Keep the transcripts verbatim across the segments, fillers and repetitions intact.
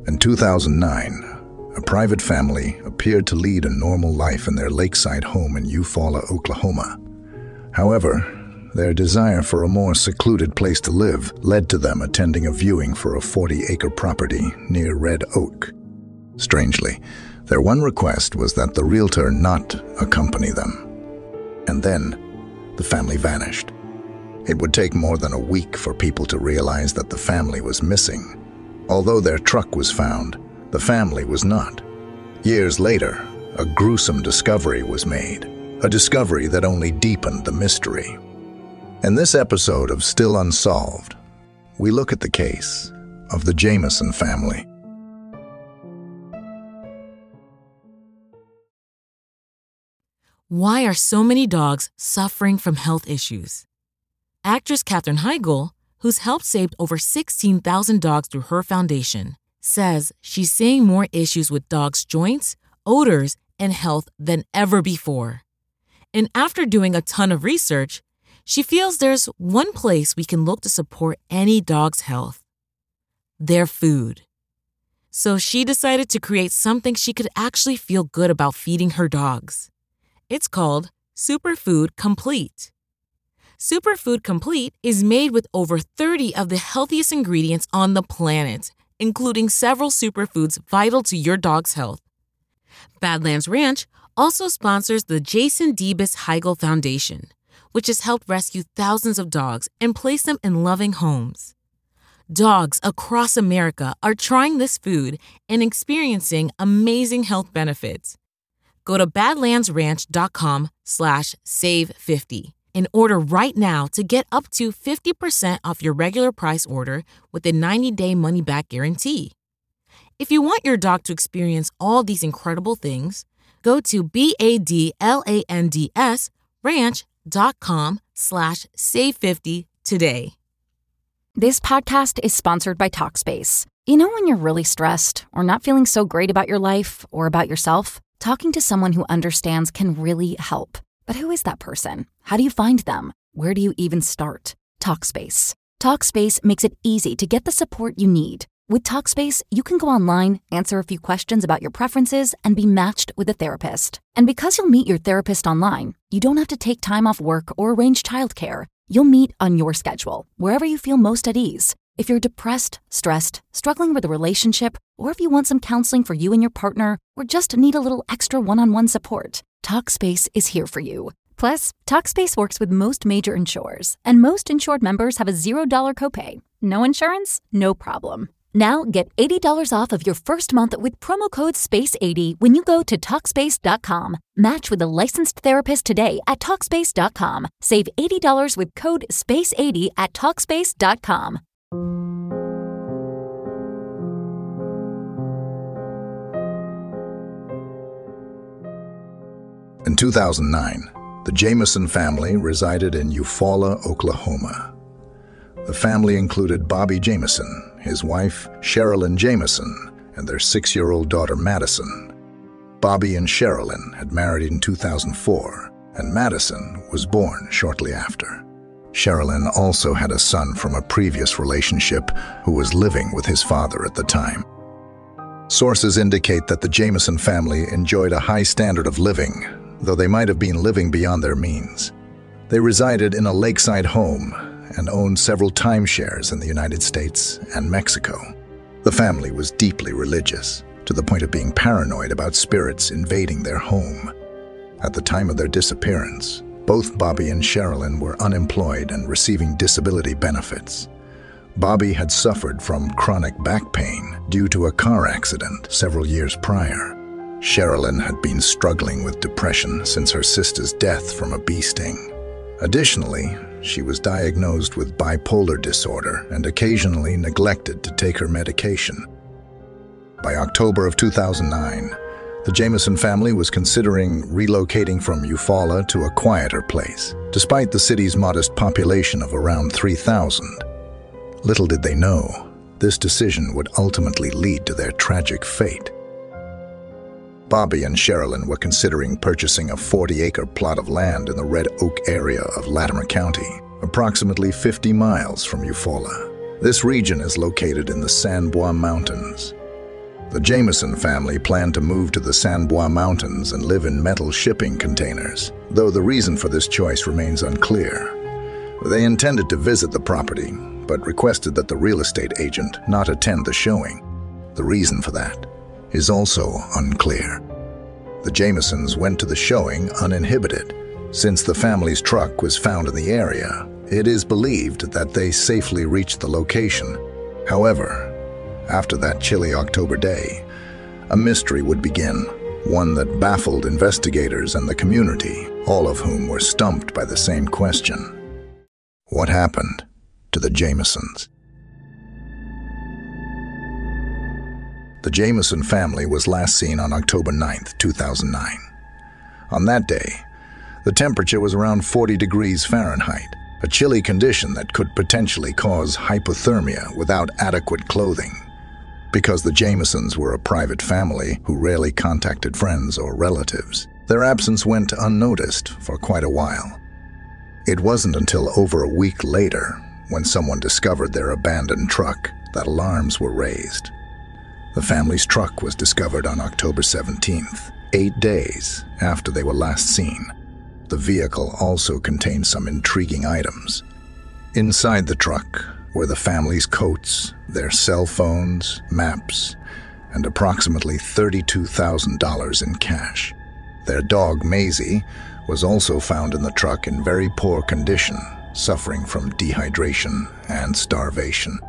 In two thousand nine, a private family appeared to lead a normal life in their lakeside home in Eufaula, Oklahoma. However, their desire for a more secluded place to live led to them attending a viewing for a forty-acre property near Red Oak. Strangely, their one request was that the realtor not accompany them. And then, the family vanished. It would take more than a week for people to realize that the family was missing. Although their truck was found, the family was not. Years later, a gruesome discovery was made, a discovery that only deepened the mystery. In this episode of Still Unsolved, we look at the case of the Jamison family. Why are so many dogs suffering from health issues? Actress Katherine Heigl, who's helped save over sixteen thousand dogs through her foundation, says she's seeing more issues with dogs' joints, odors, and health than ever before. And after doing a ton of research, she feels there's one place we can look to support any dog's health: their food. So she decided to create something she could actually feel good about feeding her dogs. It's called Superfood Complete. Superfood Complete is made with over thirty of the healthiest ingredients on the planet, including several superfoods vital to your dog's health. Badlands Ranch also sponsors the Jason Debus Heigl Foundation, which has helped rescue thousands of dogs and place them in loving homes. Dogs across America are trying this food and experiencing amazing health benefits. Go to badlandsranch.com slash save 50 and order right now to get up to fifty percent off your regular price order with a ninety-day money-back guarantee. If you want your dog to experience all these incredible things, go to B-A-D-L-A-N-D-S ranch.com slash save 50 today. This podcast is sponsored by Talkspace. You know when you're really stressed or not feeling so great about your life or about yourself? Talking to someone who understands can really help. But who is that person? How do you find them? Where do you even start? Talkspace. Talkspace makes it easy to get the support you need. With Talkspace, you can go online, answer a few questions about your preferences, and be matched with a therapist. And because you'll meet your therapist online, you don't have to take time off work or arrange childcare. You'll meet on your schedule, wherever you feel most at ease. If you're depressed, stressed, struggling with a relationship, or if you want some counseling for you and your partner, or just need a little extra one-on-one support, Talkspace is here for you. Plus, Talkspace works with most major insurers, and most insured members have a zero dollar copay. No insurance? No problem. Now get eighty dollars off of your first month with promo code space eighty when you go to Talkspace dot com. Match with a licensed therapist today at Talkspace dot com. Save eighty dollars with code space eighty at Talkspace dot com. In two thousand nine, the Jamison family resided in Eufaula, Oklahoma. The family included Bobby Jamison, his wife, Sherilyn Jamison, and their six-year-old daughter, Madison. Bobby and Sherilyn had married in two thousand four, and Madison was born shortly after. Sherilyn also had a son from a previous relationship who was living with his father at the time. Sources indicate that the Jamison family enjoyed a high standard of living, though they might have been living beyond their means. They resided in a lakeside home and owned several timeshares in the United States and Mexico. The family was deeply religious, to the point of being paranoid about spirits invading their home. At the time of their disappearance, both Bobby and Sherilyn were unemployed and receiving disability benefits. Bobby had suffered from chronic back pain due to a car accident several years prior. Sherilyn had been struggling with depression since her sister's death from a bee sting. Additionally, she was diagnosed with bipolar disorder and occasionally neglected to take her medication. By October of two thousand nine, the Jamison family was considering relocating from Eufaula to a quieter place, despite the city's modest population of around three thousand. Little did they know, this decision would ultimately lead to their tragic fate. Bobby and Sherilyn were considering purchasing a forty-acre plot of land in the Red Oak area of Latimer County, approximately fifty miles from Eufaula. This region is located in the San Bois Mountains. The Jameson family planned to move to the San Bois Mountains and live in metal shipping containers, though the reason for this choice remains unclear. They intended to visit the property, but requested that the real estate agent not attend the showing. The reason for that is also unclear. The Jamesons went to the showing uninhibited. Since the family's truck was found in the area, it is believed that they safely reached the location. However, after that chilly October day, a mystery would begin, one that baffled investigators and the community, all of whom were stumped by the same question. What happened to the Jamesons? The Jameson family was last seen on October ninth, two thousand nine. On that day, the temperature was around forty degrees Fahrenheit, a chilly condition that could potentially cause hypothermia without adequate clothing. Because the Jamesons were a private family who rarely contacted friends or relatives, their absence went unnoticed for quite a while. It wasn't until over a week later, when someone discovered their abandoned truck, that alarms were raised. The family's truck was discovered on October seventeenth, eight days after they were last seen. The vehicle also contained some intriguing items. Inside the truck were the family's coats, their cell phones, maps, and approximately thirty-two thousand dollars in cash. Their dog, Maisie, was also found in the truck in very poor condition, suffering from dehydration and starvation.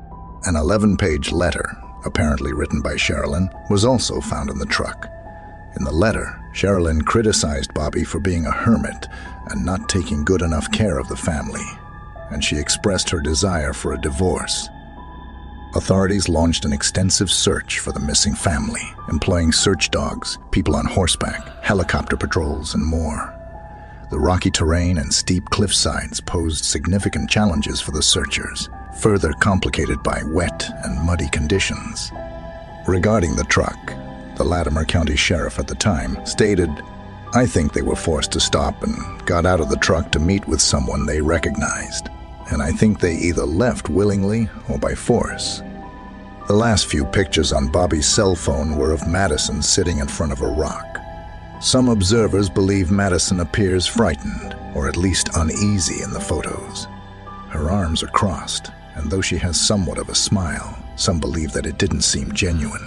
An eleven-page letter, apparently written by Sherilyn, was also found in the truck. In the letter, Sherilyn criticized Bobby for being a hermit and not taking good enough care of the family, and she expressed her desire for a divorce. Authorities launched an extensive search for the missing family, employing search dogs, people on horseback, helicopter patrols, and more. The rocky terrain and steep cliff sides posed significant challenges for the searchers, further complicated by wet and muddy conditions. Regarding the truck, the Latimer County Sheriff at the time stated, "I think they were forced to stop and got out of the truck to meet with someone they recognized, and I think they either left willingly or by force." The last few pictures on Bobby's cell phone were of Madison sitting in front of a rock. Some observers believe Madison appears frightened, or at least uneasy in the photos. Her arms are crossed, and though she has somewhat of a smile, some believe that it didn't seem genuine.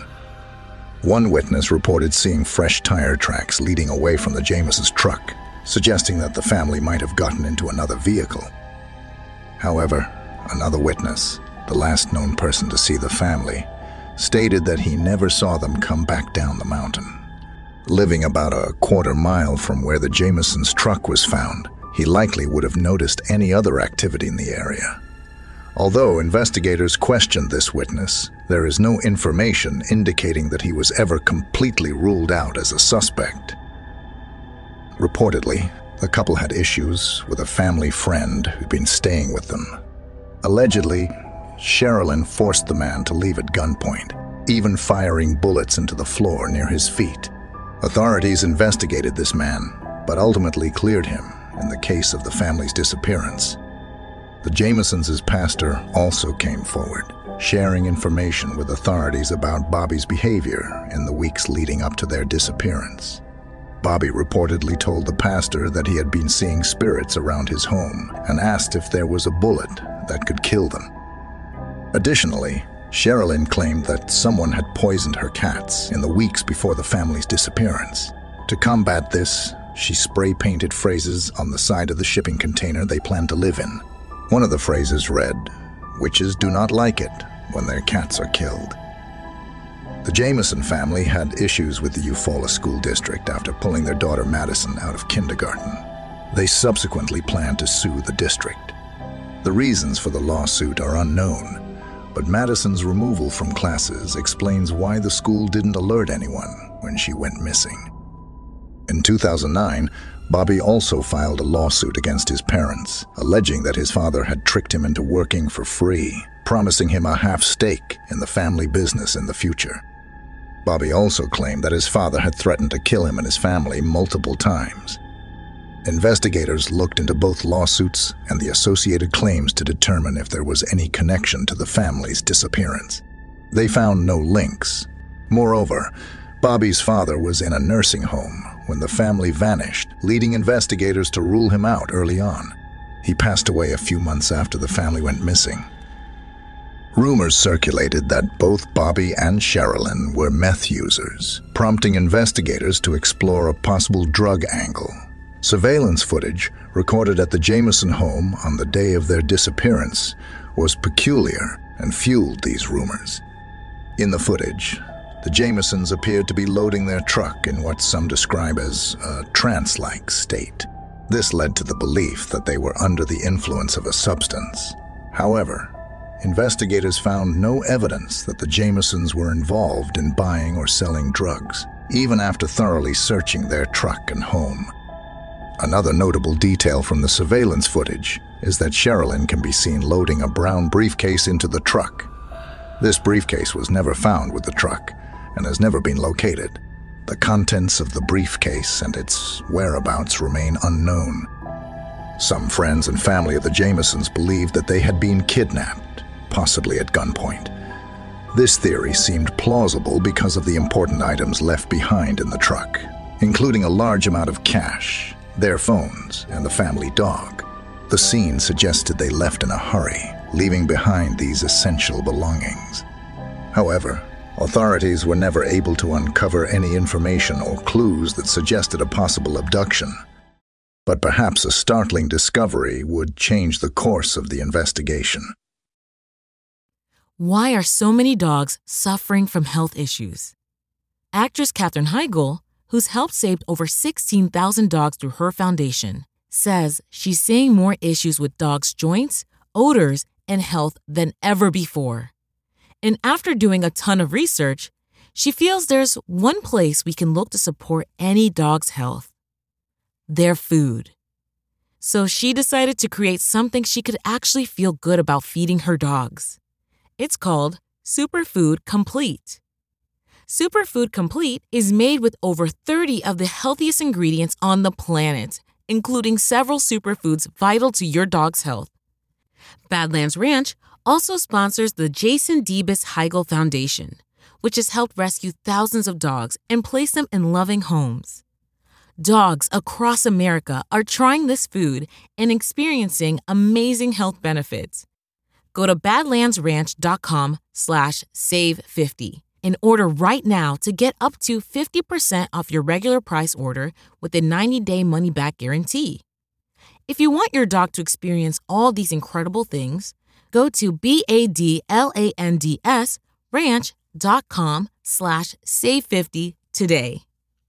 One witness reported seeing fresh tire tracks leading away from the Jamesons' truck, suggesting that the family might have gotten into another vehicle. However, another witness, the last known person to see the family, stated that he never saw them come back down the mountain. Living about a quarter mile from where the Jamesons' truck was found, he likely would have noticed any other activity in the area. Although investigators questioned this witness, there is no information indicating that he was ever completely ruled out as a suspect. Reportedly, the couple had issues with a family friend who'd been staying with them. Allegedly, Sherilyn forced the man to leave at gunpoint, even firing bullets into the floor near his feet. Authorities investigated this man, but ultimately cleared him in the case of the family's disappearance. The Jamesons' pastor also came forward, sharing information with authorities about Bobby's behavior in the weeks leading up to their disappearance. Bobby reportedly told the pastor that he had been seeing spirits around his home and asked if there was a bullet that could kill them. Additionally, Sherilyn claimed that someone had poisoned her cats in the weeks before the family's disappearance. To combat this, she spray-painted phrases on the side of the shipping container they planned to live in. One of the phrases read, "Witches do not like it when their cats are killed." The Jameson family had issues with the Eufaula School District after pulling their daughter Madison out of kindergarten. They subsequently planned to sue the district. The reasons for the lawsuit are unknown, but Madison's removal from classes explains why the school didn't alert anyone when she went missing. In two thousand nine, Bobby also filed a lawsuit against his parents, alleging that his father had tricked him into working for free, promising him a half stake in the family business in the future. Bobby also claimed that his father had threatened to kill him and his family multiple times. Investigators looked into both lawsuits and the associated claims to determine if there was any connection to the family's disappearance. They found no links, Moreover, Bobby's father was in a nursing home when the family vanished, leading investigators to rule him out early on. He passed away a few months after the family went missing. Rumors circulated that both Bobby and Sherilyn were meth users, prompting investigators to explore a possible drug angle. Surveillance footage recorded at the Jameson home on the day of their disappearance was peculiar and fueled these rumors. In the footage, the Jamesons appeared to be loading their truck in what some describe as a trance-like state. This led to the belief that they were under the influence of a substance. However, investigators found no evidence that the Jamesons were involved in buying or selling drugs, even after thoroughly searching their truck and home. Another notable detail from the surveillance footage is that Sherilyn can be seen loading a brown briefcase into the truck. This briefcase was never found with the truck and has never been located. The contents of the briefcase and its whereabouts remain unknown. Some friends and family of the Jamesons believed that they had been kidnapped, possibly at gunpoint. This theory seemed plausible because of the important items left behind in the truck, including a large amount of cash, their phones, and the family dog. The scene suggested they left in a hurry, leaving behind these essential belongings. However, authorities were never able to uncover any information or clues that suggested a possible abduction. But perhaps a startling discovery would change the course of the investigation. Why are so many dogs suffering from health issues? Actress Katherine Heigl, who's helped save over sixteen thousand dogs through her foundation, says she's seeing more issues with dogs' joints, odors, and health than ever before. And after doing a ton of research, she feels there's one place we can look to support any dog's health: their food. So she decided to create something she could actually feel good about feeding her dogs. It's called Superfood Complete. Superfood Complete is made with over thirty of the healthiest ingredients on the planet, including several superfoods vital to your dog's health. Badlands Ranch also sponsors the Jason Debus Heigl Foundation, which has helped rescue thousands of dogs and place them in loving homes. Dogs across America are trying this food and experiencing amazing health benefits. Go to badlandsranch.com slash save 50 and order right now to get up to fifty percent off your regular price order with a ninety-day money-back guarantee. If you want your dog to experience all these incredible things, go to B-A-D-L-A-N-D-S ranch.com slash save 50 today.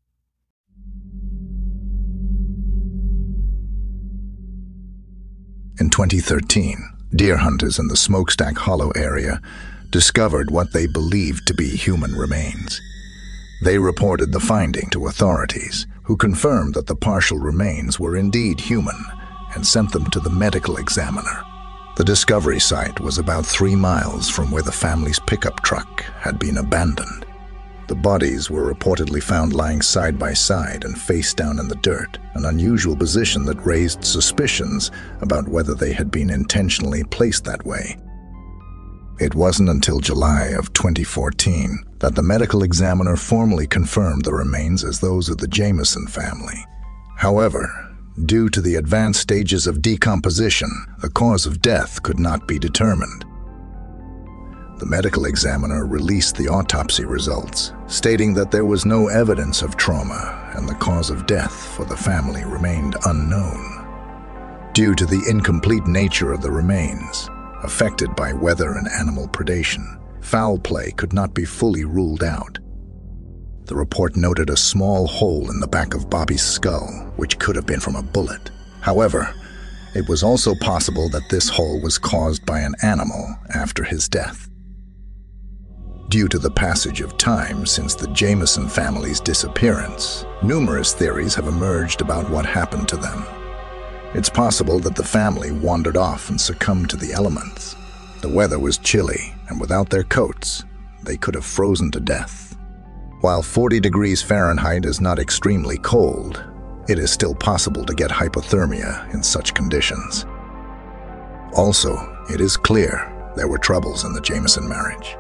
In twenty thirteen, deer hunters in the Smokestack Hollow area discovered what they believed to be human remains. They reported the finding to authorities, who confirmed that the partial remains were indeed human and sent them to the medical examiner. The discovery site was about three miles from where the family's pickup truck had been abandoned. The bodies were reportedly found lying side by side and face down in the dirt, an unusual position that raised suspicions about whether they had been intentionally placed that way. It wasn't until July of twenty fourteen that the medical examiner formally confirmed the remains as those of the Jameson family. However, due to the advanced stages of decomposition, the cause of death could not be determined. The medical examiner released the autopsy results, stating that there was no evidence of trauma and the cause of death for the family remained unknown. Due to the incomplete nature of the remains, affected by weather and animal predation, foul play could not be fully ruled out. The report noted a small hole in the back of Bobby's skull, which could have been from a bullet. However, it was also possible that this hole was caused by an animal after his death. Due to the passage of time since the Jameson family's disappearance, numerous theories have emerged about what happened to them. It's possible that the family wandered off and succumbed to the elements. The weather was chilly, and without their coats, they could have frozen to death. While forty degrees Fahrenheit is not extremely cold, it is still possible to get hypothermia in such conditions. Also, it is clear there were troubles in the Jameson marriage.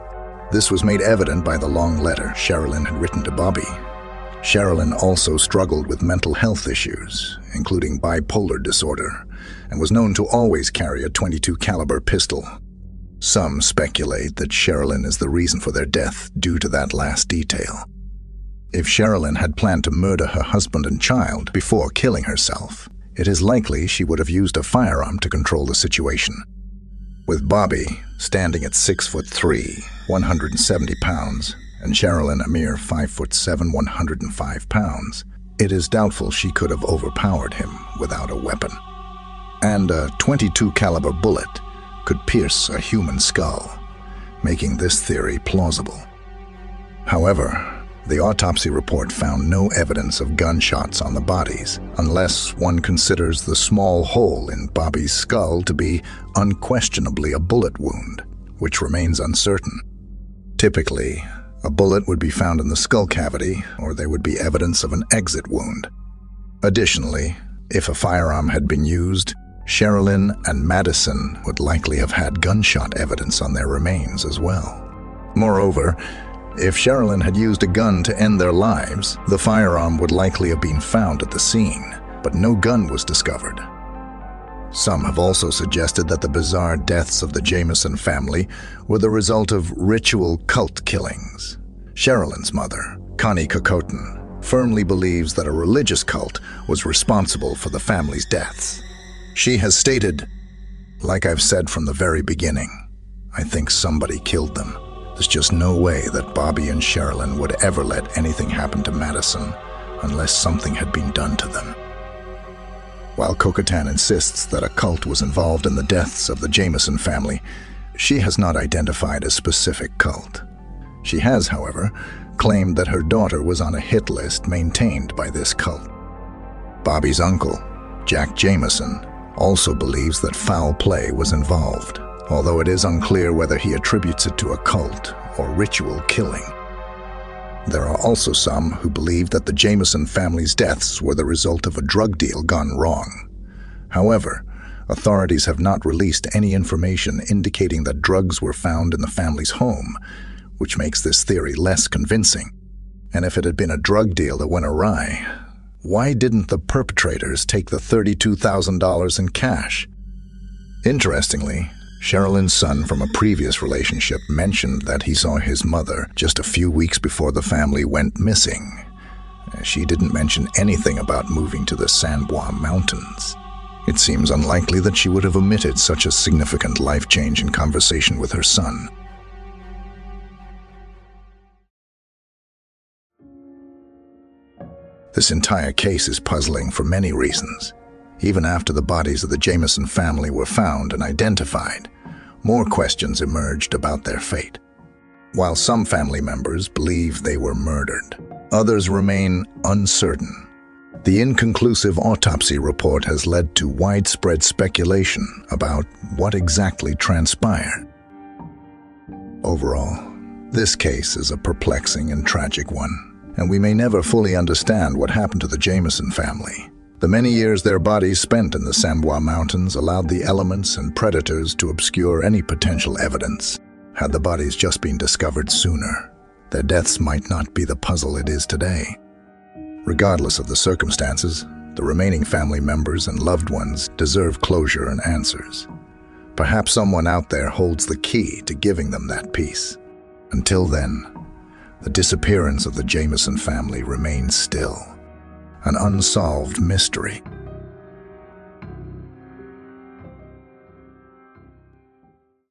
This was made evident by the long letter Sherilyn had written to Bobby. Sherilyn also struggled with mental health issues, including bipolar disorder, and was known to always carry a twenty-two caliber pistol. Some speculate that Sherilyn is the reason for their death due to that last detail. If Sherilyn had planned to murder her husband and child before killing herself, it is likely she would have used a firearm to control the situation. With Bobby standing at six foot three, one hundred seventy pounds, and Sherilyn a mere five foot seven, one hundred five pounds, it is doubtful she could have overpowered him without a weapon. And a twenty-two caliber bullet could pierce a human skull, making this theory plausible. However, the autopsy report found no evidence of gunshots on the bodies, unless one considers the small hole in Bobby's skull to be unquestionably a bullet wound, which remains uncertain. Typically, a bullet would be found in the skull cavity, or there would be evidence of an exit wound. Additionally, if a firearm had been used, Sherilyn and Madison would likely have had gunshot evidence on their remains as well. Moreover, if Sherilyn had used a gun to end their lives, the firearm would likely have been found at the scene, but no gun was discovered. Some have also suggested that the bizarre deaths of the Jamison family were the result of ritual cult killings. Sherilyn's mother, Connie Kokoten, firmly believes that a religious cult was responsible for the family's deaths. She has stated, "Like I've said from the very beginning, I think somebody killed them. There's just no way that Bobby and Sherilyn would ever let anything happen to Madison unless something had been done to them." While Kokoten insists that a cult was involved in the deaths of the Jamison family, she has not identified a specific cult. She has, however, claimed that her daughter was on a hit list maintained by this cult. Bobby's uncle, Jack Jamison, also believes that foul play was involved, although it is unclear whether he attributes it to a cult or ritual killing. There are also some who believe that the Jamison family's deaths were the result of a drug deal gone wrong. However, authorities have not released any information indicating that drugs were found in the family's home, which makes this theory less convincing. And if it had been a drug deal that went awry, why didn't the perpetrators take the thirty-two thousand dollars in cash? Interestingly, Sherilyn's son from a previous relationship mentioned that he saw his mother just a few weeks before the family went missing. She didn't mention anything about moving to the San Bois Mountains. It seems unlikely that she would have omitted such a significant life change in conversation with her son. This entire case is puzzling for many reasons. Even after the bodies of the Jamison family were found and identified, more questions emerged about their fate. While some family members believe they were murdered, others remain uncertain. The inconclusive autopsy report has led to widespread speculation about what exactly transpired. Overall, this case is a perplexing and tragic one, and we may never fully understand what happened to the Jamison family. The many years their bodies spent in the San Bois Mountains allowed the elements and predators to obscure any potential evidence. Had the bodies just been discovered sooner, their deaths might not be the puzzle it is today. Regardless of the circumstances, the remaining family members and loved ones deserve closure and answers. Perhaps someone out there holds the key to giving them that peace. Until then, the disappearance of the Jamison family remains still an unsolved mystery.